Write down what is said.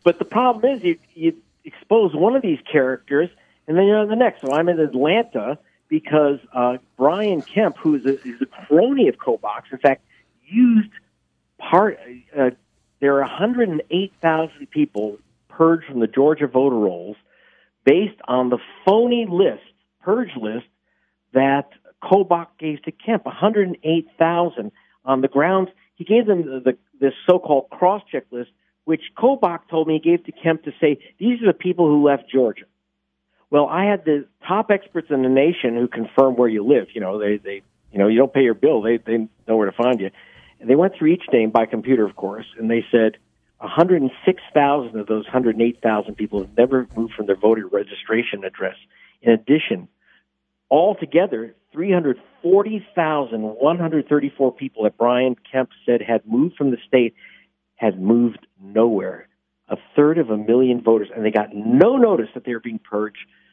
But the problem is you expose one of these characters, and then you're on the next. So I'm in Atlanta because Brian Kemp, who is a crony of Kobach's, in fact, used there are 108,000 people purged from the Georgia voter rolls based on the phony purge list that Kobach gave to Kemp, 108,000 on the grounds. He gave them this so-called cross-check list, which Kobach told me he gave to Kemp to say, these are the people who left Georgia. Well, I had the top experts in the nation who confirm where you live. You know, they you don't pay your bill, they know where to find you. And they went through each name by computer, of course, and they said 106,000 of those 108,000 people have never moved from their voter registration address. In addition, altogether, 340,134 people that Brian Kemp said had moved from the state had moved nowhere. 1/3 of a million voters, and they got no notice that they were being purged